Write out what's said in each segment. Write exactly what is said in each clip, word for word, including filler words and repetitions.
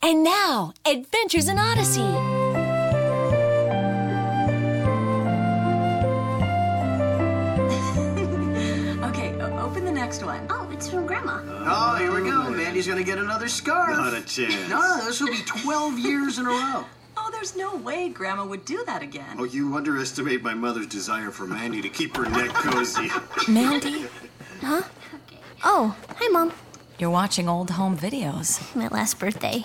And now, Adventures in Odyssey. Okay, open the next one. Oh, it's from Grandma. Oh, here we go. Mandy's gonna get another scarf. Not a chance. No, this will be twelve years in a row. Oh, there's no way Grandma would do that again. Oh, you underestimate my mother's desire for Mandy to keep her neck cozy. Mandy? Huh? Oh, hi, Mom. You're watching old home videos. My last birthday.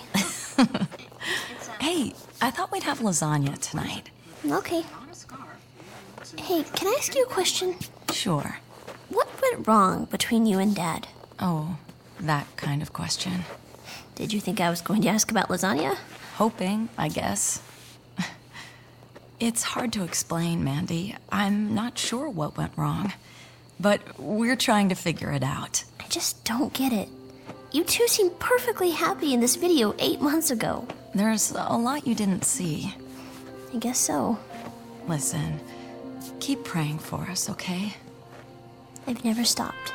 Hey, I thought we'd have lasagna tonight. Okay. Hey, can I ask you a question? Sure. What went wrong between you and Dad? Oh, that kind of question. Did you think I was going to ask about lasagna? Hoping, I guess. It's hard to explain, Mandy. I'm not sure what went wrong. But we're trying to figure it out. I just don't get it. You two seemed perfectly happy in this video eight months ago. There's a lot you didn't see. I guess so. Listen, keep praying for us, okay? I've never stopped.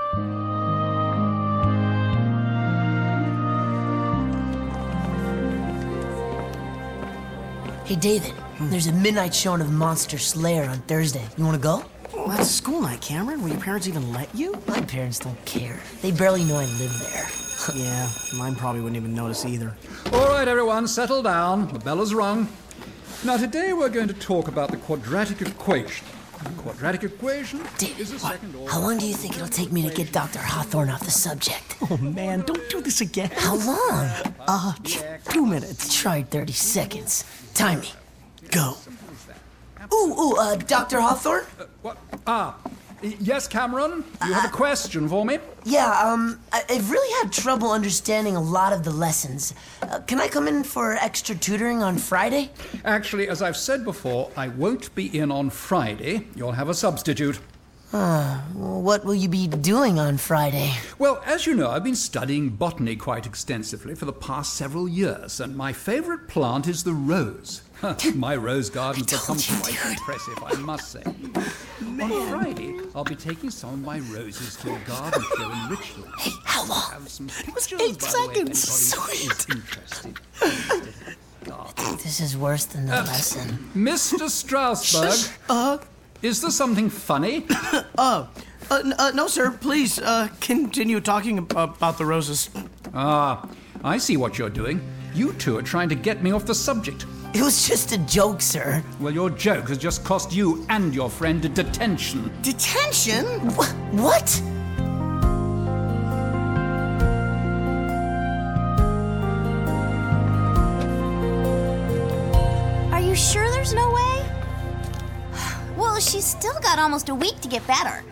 Hey, David, there's a midnight showing of Monster Slayer on Thursday. You want to go? Well, that's a school night, Cameron. Will your parents even let you? My parents don't care. They barely know I live there. Yeah, mine probably wouldn't even notice either. All right, everyone, settle down. The bell has rung. Now, today we're going to talk about the quadratic equation. The quadratic equation David, is a second order. how long do you think it'll take me to get Doctor Hawthorne off the subject? Oh, man, don't do this again. How long? Uh, two minutes. Try thirty seconds. Time me. Go. Ooh, ooh, uh, Doctor Hawthorne? What? Ah, y- yes, Cameron? You have a question for me? Yeah, um, I- I've really had trouble understanding a lot of the lessons. Uh, can I come in for extra tutoring on Friday? Actually, as I've said before, I won't be in on Friday. You'll have a substitute. Well, what will you be doing on Friday? Well, as you know, I've been studying botany quite extensively for the past several years, and my favorite plant is the rose. My rose garden's become quite impressive, I must say. On Friday, I'll be taking some of my roses to a garden show in Richland. Hey, how long? Have some It was pictures, eight by the way, if seconds. anybody is Sweet. interested. Garden. This is worse than the lesson. Mister Strasberg, Uh, is there something funny? uh, uh, n- uh, no, sir. Please, uh, continue talking ab- about the roses. Ah, I see what you're doing. You two are trying to get me off the subject. It was just a joke, sir. Well, your joke has just cost you and your friend a detention. Detention? Wh- what? Are you sure there's no way? Well, she's still got almost a week to get better.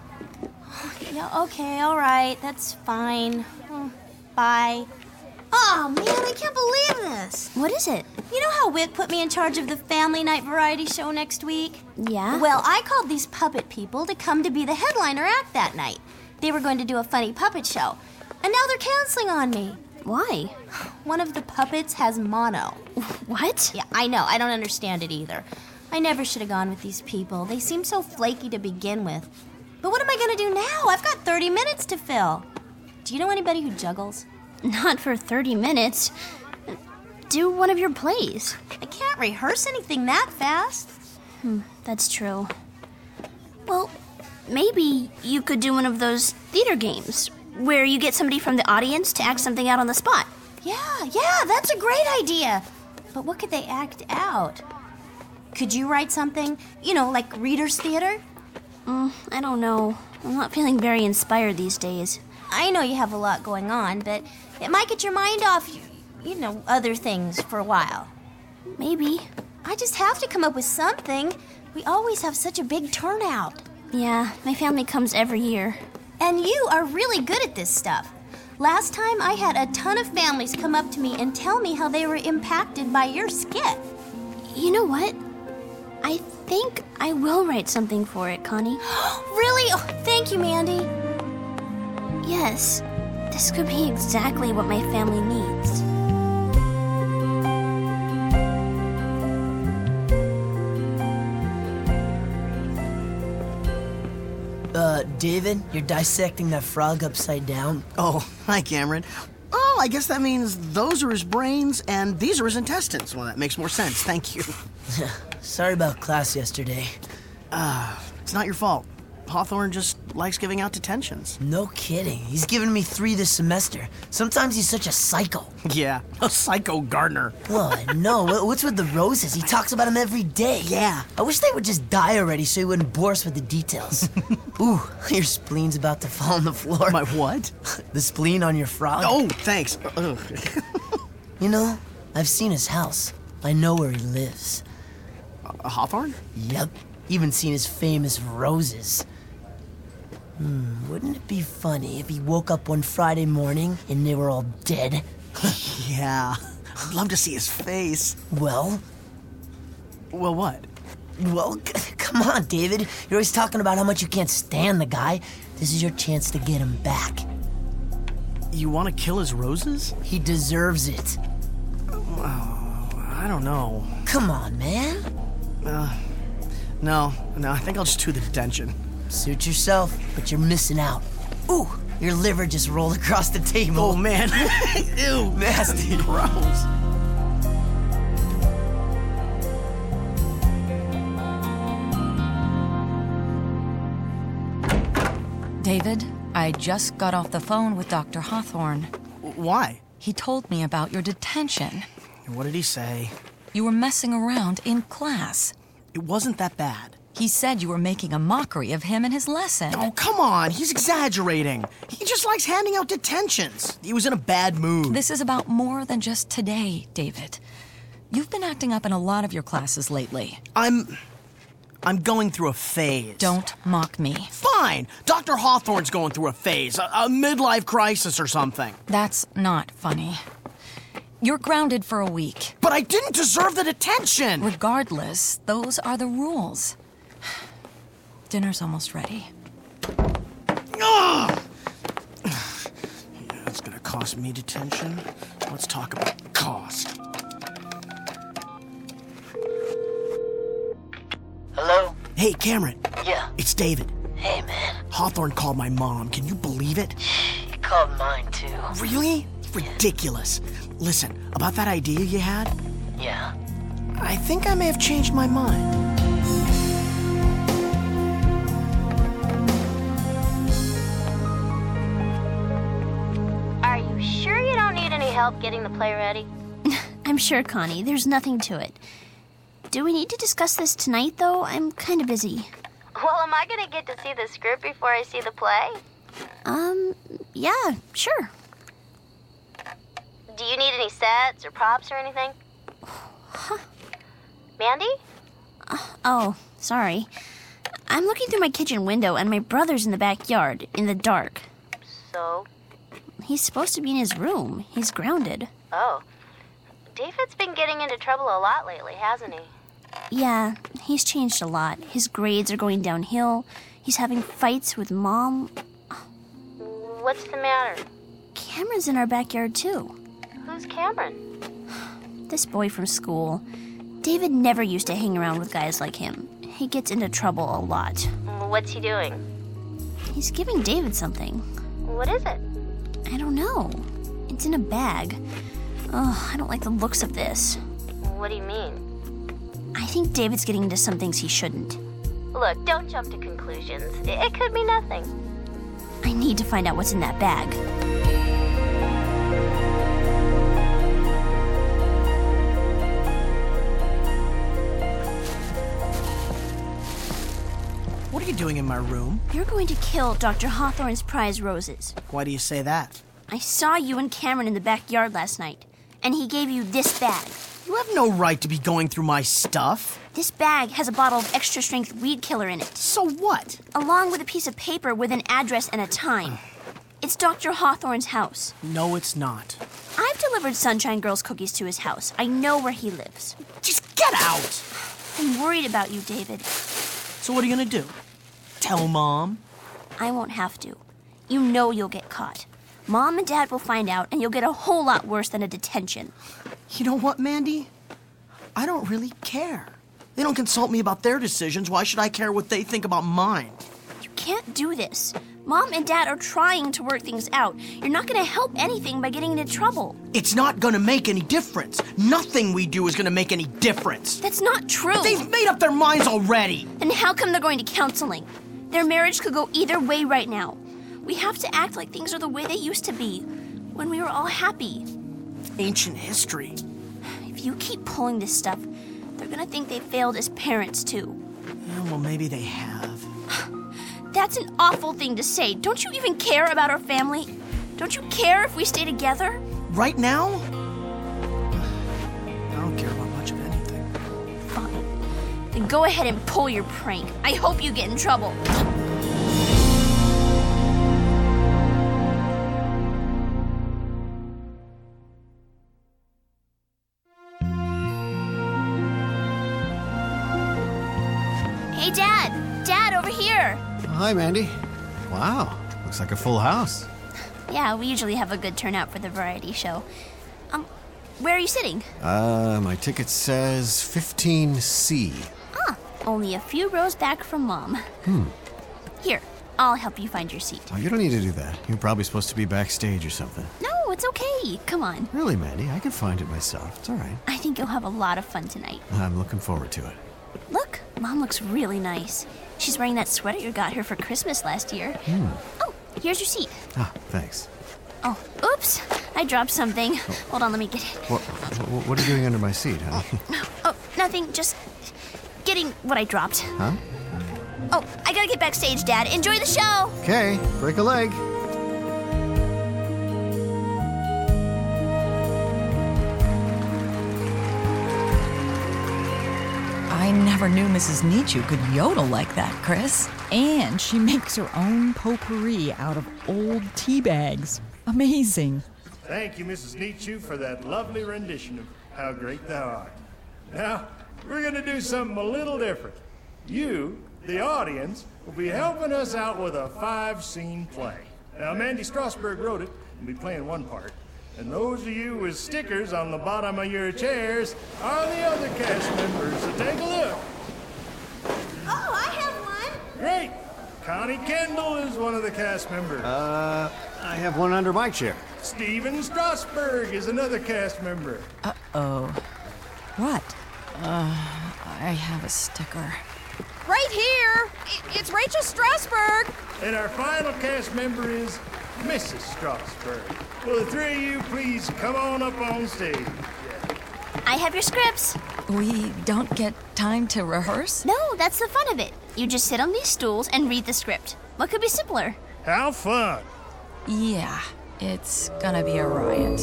Yeah, okay, all right, that's fine. Oh, bye. Oh, man, I can't believe this. What is it? You know how Whit put me in charge of the family night variety show next week? Yeah? Well, I called these puppet people to come to be the headliner act that night. They were going to do a funny puppet show. And now they're canceling on me. Why? One of the puppets has mono. What? Yeah, I know. I don't understand it either. I never should have gone with these people. They seem so flaky to begin with. But what am I going to do now? I've got thirty minutes to fill. Do you know anybody who juggles? Not for thirty minutes. Do one of your plays. I can't rehearse anything that fast. Hmm, that's true. Well, maybe you could do one of those theater games where you get somebody from the audience to act something out on the spot. Yeah, yeah, that's a great idea. But what could they act out? Could you write something, you know, like Reader's Theater? Mm, I don't know. I'm not feeling very inspired these days. I know you have a lot going on, but it might get your mind off, you, you know, other things for a while. Maybe. I just have to come up with something. We always have such a big turnout. Yeah, my family comes every year. And you are really good at this stuff. Last time I had a ton of families come up to me and tell me how they were impacted by your skit. You know what? I think I will write something for it, Connie. Really? Oh, thank you, Mandy. Yes, this could be exactly what my family needs. Uh, David, you're dissecting that frog upside down? Oh, hi, Cameron. Oh, Well, I guess that means those are his brains and these are his intestines. Well, that makes more sense. Thank you. Sorry about class yesterday. Uh, it's not your fault. Hawthorne just likes giving out detentions. No kidding. He's given me three this semester. Sometimes he's such a psycho. Yeah, a psycho gardener. Well, I know. What's with the roses? He talks about them every day. Yeah. I wish they would just die already so he wouldn't bore us with the details. Ooh, your spleen's about to fall on the floor. My what? The spleen on your frog. Oh, thanks. Ugh. You know, I've seen his house. I know where he lives. Uh, Hawthorne? Yep. Even seen his famous roses. Hmm, wouldn't it be funny if he woke up one Friday morning and they were all dead? Yeah. I'd love to see his face. Well? Well, what? Well, c- come on, David. You're always talking about how much you can't stand the guy. This is your chance to get him back. You want to kill his roses? He deserves it. Oh, I don't know. Come on, man. Uh, no, no, I think I'll just do the detention. Suit yourself, but you're missing out. Ooh, your liver just rolled across the table. Oh, man. Ew. Nasty. Gross. David, I just got off the phone with Doctor Hawthorne. Why? He told me about your detention. What did he say? You were messing around in class. It wasn't that bad. He said you were making a mockery of him and his lesson. Oh, come on. He's exaggerating. He just likes handing out detentions. He was in a bad mood. This is about more than just today, David. You've been acting up in a lot of your classes lately. I'm... I'm going through a phase. Don't mock me. Fine. Doctor Hawthorne's going through a phase. A, a midlife crisis or something. That's not funny. You're grounded for a week. But I didn't deserve the detention. Regardless, those are the rules. Dinner's almost ready. Ugh! It's gonna cost me detention. Let's talk about cost. Hello? Hey, Cameron. Yeah. It's David. Hey, man. Hawthorne called my mom. Can you believe it? He called mine, too. Really? Ridiculous. Listen, about that idea you had, Yeah? I think I may have changed my mind. Are you sure you don't need any help getting the play ready? I'm sure, Connie. There's nothing to it. Do we need to discuss this tonight, though? I'm kind of busy. Well, am I going to get to see the script before I see the play? Um, yeah, sure. Do you need any sets or props or anything? Huh. Mandy? Uh, oh, sorry. I'm looking through my kitchen window, and my brother's in the backyard, in the dark. So? He's supposed to be in his room. He's grounded. Oh. David's been getting into trouble a lot lately, hasn't he? Yeah, he's changed a lot. His grades are going downhill. He's having fights with Mom. What's the matter? Cameron's in our backyard, too. Who's Cameron? This boy from school. David never used to hang around with guys like him. He gets into trouble a lot. What's he doing? He's giving David something. What is it? I don't know. It's in a bag. Oh, I don't like the looks of this. What do you mean? I think David's getting into some things he shouldn't. Look, don't jump to conclusions. It, it could be nothing. I need to find out what's in that bag. What are you doing in my room? You're going to kill Doctor Hawthorne's prize roses. Why do you say that? I saw you and Cameron in the backyard last night, and he gave you this bag. You have no right to be going through my stuff. This bag has a bottle of extra-strength weed killer in it. So what? Along with a piece of paper with an address and a time. It's Doctor Hawthorne's house. No, it's not. I've delivered Sunshine Girls cookies to his house. I know where he lives. Just get out! I'm worried about you, David. So what are you gonna do? Tell Mom? I won't have to. You know you'll get caught. Mom and Dad will find out, and you'll get a whole lot worse than a detention. You know what, Mandy? I don't really care. They don't consult me about their decisions. Why should I care what they think about mine? You can't do this. Mom and Dad are trying to work things out. You're not going to help anything by getting into trouble. It's not gonna make any difference. Nothing we do is gonna make any difference. That's not true. They've made up their minds already. And how come they're going to counseling? Their marriage could go either way right now. We have to act like things are the way they used to be, when we were all happy. Ancient history. If you keep pulling this stuff, they're gonna think they failed as parents, too. Yeah, well, maybe they have. That's an awful thing to say. Don't you even care about our family? Don't you care if we stay together? Right now? I don't care about much of anything. Fine. Then go ahead and pull your prank. I hope you get in trouble. Hey, Dad! Dad, over here! Hi, Mandy. Wow, looks like a full house. Yeah, we usually have a good turnout for the variety show. Um, where are you sitting? Uh, my ticket says fifteen C. Ah, only a few rows back from Mom. Hmm. Here, I'll help you find your seat. Oh, you don't need to do that. You're probably supposed to be backstage or something. No, it's okay. Come on. Really, Mandy? I can find it myself. It's all right. I think you'll have a lot of fun tonight. I'm looking forward to it. Look, Mom looks really nice. She's wearing that sweater you got her for Christmas last year. Hmm. Oh, here's your seat. Ah, thanks. Oh, oops. I dropped something. Hold on, let me get it. What, what, what are you doing under my seat, honey? Oh, nothing. Just getting what I dropped. Huh? Oh, I gotta get backstage, Dad. Enjoy the show. Okay, break a leg. I never knew Missus Nietzsche could yodel like that, Chris. And she makes her own potpourri out of old tea bags. Amazing. Thank you, Missus Nietzsche, for that lovely rendition of How Great Thou Art. Now, we're going to do something a little different. You, the audience, will be helping us out with a five-scene play. Now, Mandy Strasberg wrote it and will be playing one part. And those of you with stickers on the bottom of your chairs are the other cast members, so take a look. Oh, I have one. Great. Connie Kendall is one of the cast members. Uh, I have one under my chair. Steven Strasberg is another cast member. Uh-oh. What? Uh, I have a sticker. Right here! I- It's Rachel Strasberg! And our final cast member is Missus Strasberg. Will the three of you please come on up on stage? I have your scripts. We don't get time to rehearse? No, that's the fun of it. You just sit on these stools and read the script. What could be simpler? How fun! Yeah, it's gonna be a riot.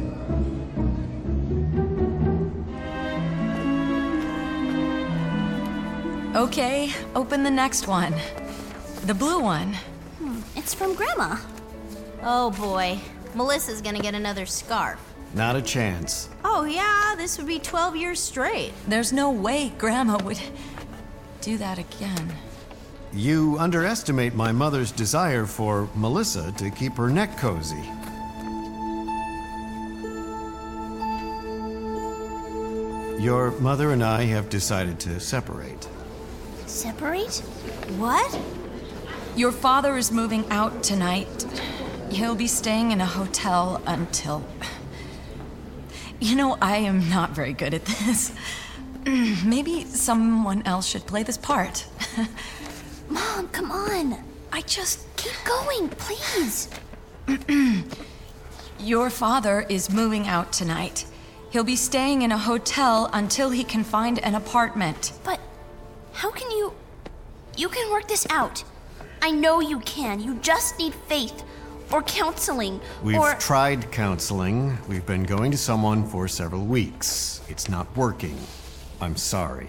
Okay, open the next one. The blue one. Hmm, it's from Grandma. Oh boy, Melissa's gonna get another scarf. Not a chance. Oh yeah, this would be twelve years straight. There's no way Grandma would do that again. You underestimate my mother's desire for Melissa to keep her neck cozy. Your mother and I have decided to separate. Separate? What? Your father is moving out tonight. He'll be staying in a hotel until... You know, I am not very good at this. Maybe someone else should play this part. Mom, come on. I just... Keep going, please. Your father is moving out tonight. He'll be staying in a hotel until he can find an apartment. But how can you... You can work this out. I know you can. You just need faith. Or counseling. We've or... tried counseling. We've been going to someone for several weeks. It's not working. I'm sorry.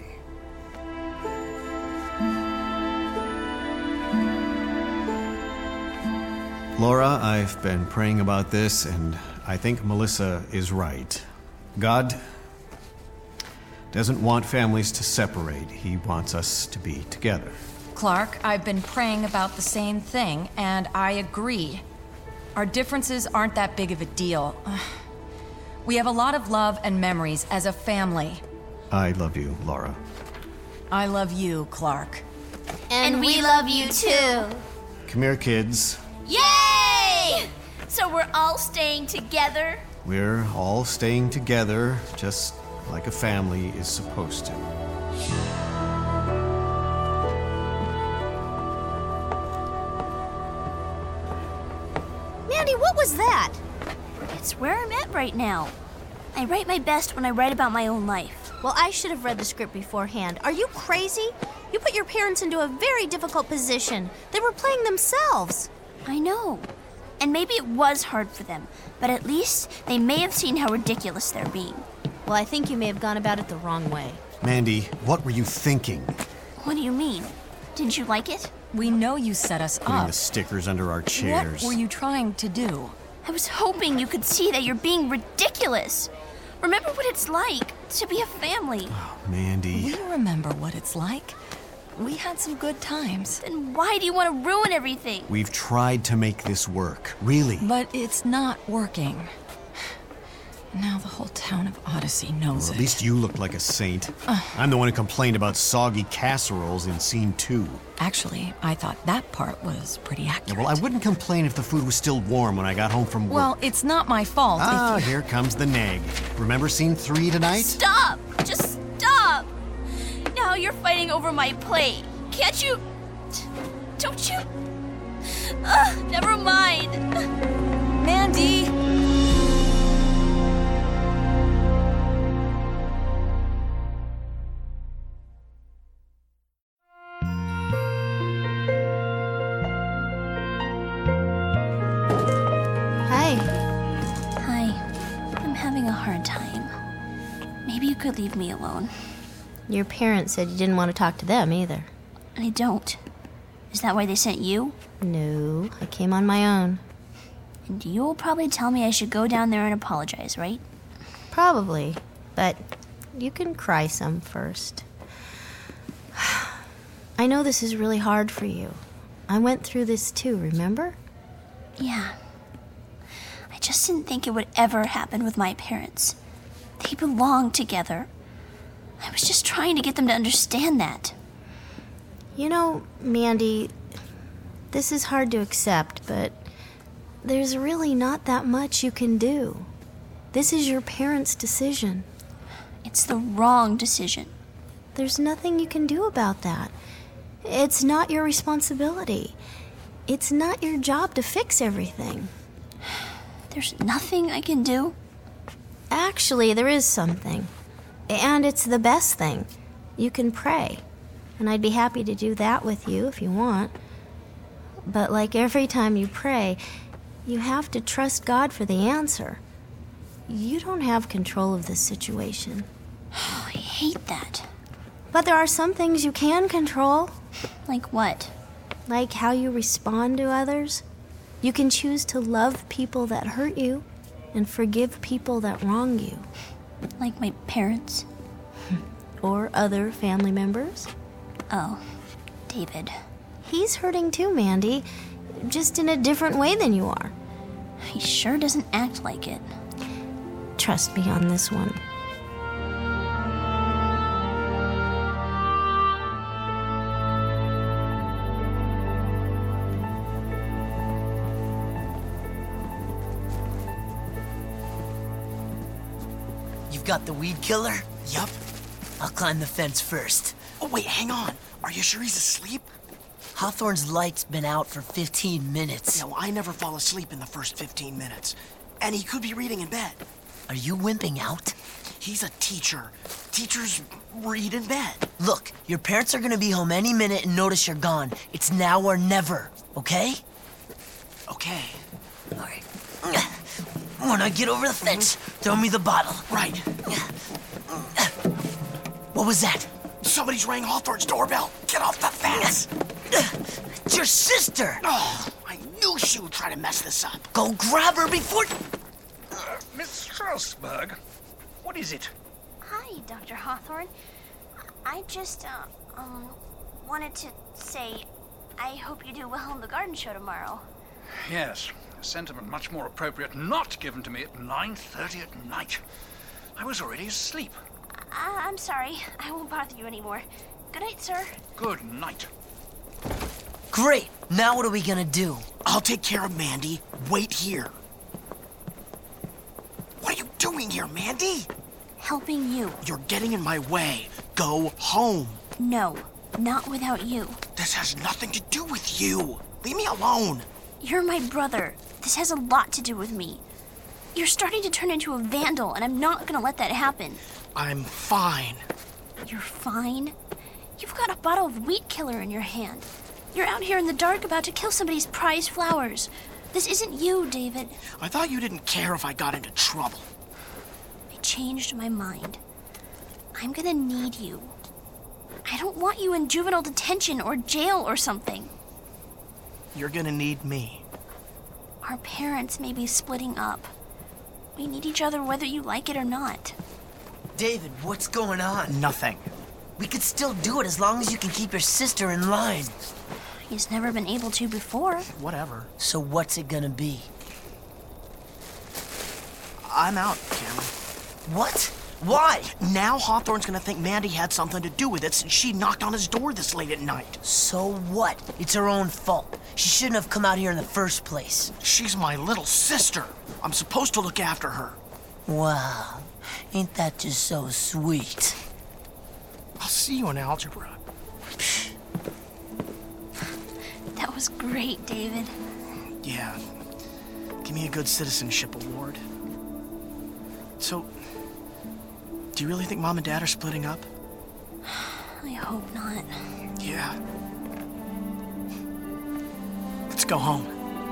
Laura, I've been praying about this, and I think Melissa is right. God doesn't want families to separate. He wants us to be together. Clark, I've been praying about the same thing, and I agree. Our differences aren't that big of a deal. We have a lot of love and memories as a family. I love you, Laura. I love you, Clark. And, and we love you too. Come here, kids. Yay! So we're all staying together? We're all staying together, just like a family is supposed to. Mandy, what was that? It's where I'm at right now. I write my best when I write about my own life. Well, I should have read the script beforehand. Are you crazy? You put your parents into a very difficult position. They were playing themselves. I know. And maybe it was hard for them, but at least they may have seen how ridiculous they're being. Well, I think you may have gone about it the wrong way. Mandy, what were you thinking? What do you mean? Didn't you like it? We know you set us Putting up. the stickers under our chairs. What were you trying to do? I was hoping you could see that you're being ridiculous. Remember what it's like to be a family. Oh, Mandy. We remember what it's like. We had some good times. Then why do you want to ruin everything? We've tried to make this work, really. But it's not working. Now the whole town of Odyssey knows Well, at it. least you look like a saint. I'm the one who complained about soggy casseroles in scene two. Actually, I thought that part was pretty accurate. Well, I wouldn't complain if the food was still warm when I got home from work. Well, it's not my fault. Ah, if you... here comes the nag. Remember scene three tonight? Stop! Just stop! Now you're fighting over my plate. Can't you... Don't you... Ugh, never mind. Mandy! Hi. Hi. I'm having a hard time. Maybe you could leave me alone. Your parents said you didn't want to talk to them either. I don't. Is that why they sent you? No, I came on my own. And you'll probably tell me I should go down there and apologize, right? Probably, but you can cry some first. I know this is really hard for you. I went through this too, remember? Yeah. I just didn't think it would ever happen with my parents. They belong together. I was just trying to get them to understand that. You know, Mandy, this is hard to accept, but there's really not that much you can do. This is your parents' decision. It's the wrong decision. There's nothing you can do about that. It's not your responsibility. It's not your job to fix everything. There's nothing I can do? Actually, there is something. And it's the best thing. You can pray. And I'd be happy to do that with you if you want. But like every time you pray, you have to trust God for the answer. You don't have control of this situation. I hate that. But there are some things you can control. Like what? Like how you respond to others. You can choose to love people that hurt you and forgive people that wrong you. Like my parents? Or other family members. Oh, David. He's hurting too, Mandy. Just in a different way than you are. He sure doesn't act like it. Trust me on this one. You've got the weed killer? Yup. I'll climb the fence first. Oh, wait, hang on. Are you sure he's asleep? Hawthorne's light's been out for fifteen minutes. Yeah, well, I never fall asleep in the first fifteen minutes. And he could be reading in bed. Are you wimping out? He's a teacher. Teachers read in bed. Look, your parents are gonna be home any minute and notice you're gone. It's now or never, okay? Okay. All right. When I get over the fence, throw me the bottle. Right. What was that? Somebody's rang Hawthorne's doorbell. Get off the fence. It's your sister. Oh, I knew she would try to mess this up. Go grab her before... Uh, Miss Strasberg, what is it? Hi, Doctor Hawthorne. I just, uh, um, wanted to say I hope you do well on the garden show tomorrow. Yes, a sentiment much more appropriate not given to me at nine thirty at night. I was already asleep. Uh, I'm sorry. I won't bother you anymore. Good night, sir. Good night. Great! Now what are we gonna do? I'll take care of Mandy. Wait here. What are you doing here, Mandy? Helping you. You're getting in my way. Go home. No, not without you. This has nothing to do with you. Leave me alone. You're my brother. This has a lot to do with me. You're starting to turn into a vandal, and I'm not gonna let that happen. I'm fine. You're fine? You've got a bottle of weed killer in your hand. You're out here in the dark about to kill somebody's prized flowers. This isn't you, David. I thought you didn't care if I got into trouble. I changed my mind. I'm gonna need you. I don't want you in juvenile detention or jail or something. You're gonna need me. Our parents may be splitting up. We need each other whether you like it or not. David, what's going on? Nothing. We could still do it as long as you can keep your sister in line. He's never been able to before. Whatever. So what's it gonna be? I'm out, Cameron. What? Why? Now Hawthorne's gonna think Mandy had something to do with it since she knocked on his door this late at night. So what? It's her own fault. She shouldn't have come out here in the first place. She's my little sister. I'm supposed to look after her. Wow. Ain't that just so sweet? I'll see you in algebra. That was great, David. Yeah. Give me a good citizenship award. So, do you really think Mom and Dad are splitting up? I hope not. Yeah. Let's go home.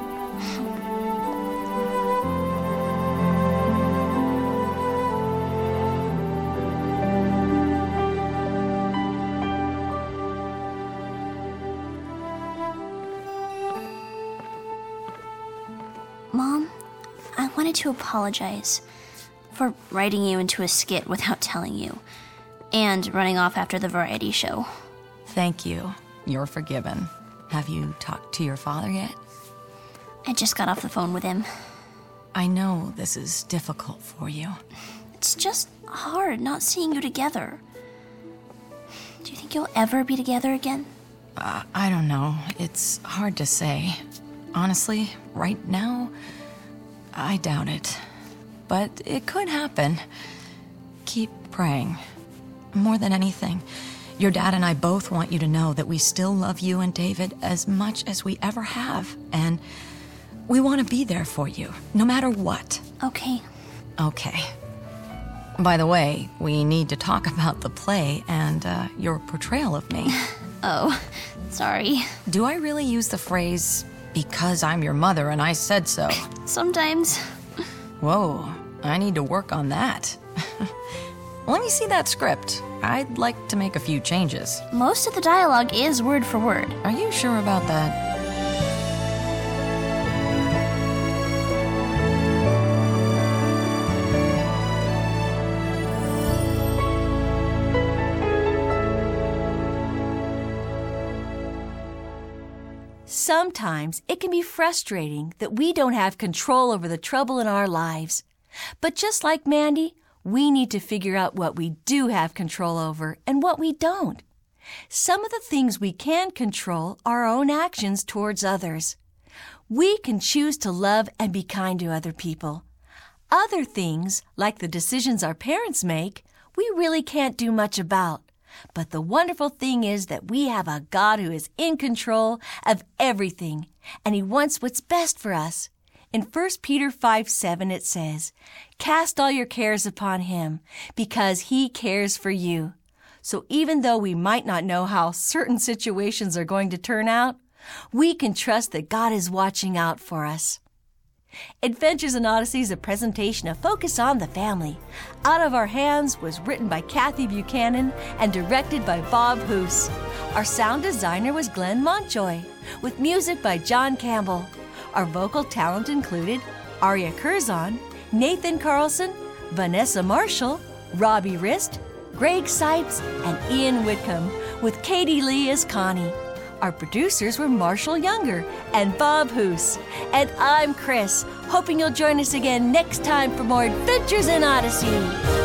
Mom, I wanted to apologize for writing you into a skit without telling you, and running off after the variety show. Thank you. You're forgiven. Have you talked to your father yet? I just got off the phone with him. I know this is difficult for you. It's just hard not seeing you together. Do you think you'll ever be together again? Uh, I don't know. It's hard to say. Honestly, right now, I doubt it. But it could happen. Keep praying. More than anything, your dad and I both want you to know that we still love you and David as much as we ever have. And we want to be there for you, no matter what. Okay. Okay. By the way, we need to talk about the play and uh, your portrayal of me. Oh, sorry. Do I really use the phrase, because I'm your mother and I said so? Sometimes. Whoa, I need to work on that. Let me see that script. I'd like to make a few changes. Most of the dialogue is word for word. Are you sure about that? Sometimes it can be frustrating that we don't have control over the trouble in our lives. But just like Mandy, we need to figure out what we do have control over and what we don't. Some of the things we can control are our own actions towards others. We can choose to love and be kind to other people. Other things, like the decisions our parents make, we really can't do much about. But the wonderful thing is that we have a God who is in control of everything, and He wants what's best for us. In First Peter five seven it says, "Cast all your cares upon Him, because He cares for you." So even though we might not know how certain situations are going to turn out, we can trust that God is watching out for us. Adventures in Odyssey is a presentation of Focus on the Family. Out of Our Hands was written by Kathy Buchanan and directed by Bob Hoose. Our sound designer was Glenn Montjoy, with music by John Campbell. Our vocal talent included Arya Curzon, Nathan Carlson, Vanessa Marshall, Robbie Rist, Greg Sipes, and Ian Whitcomb, with Katie Lee as Connie. Our producers were Marshall Younger and Bob Hoose. And I'm Chris, hoping you'll join us again next time for more Adventures in Odyssey.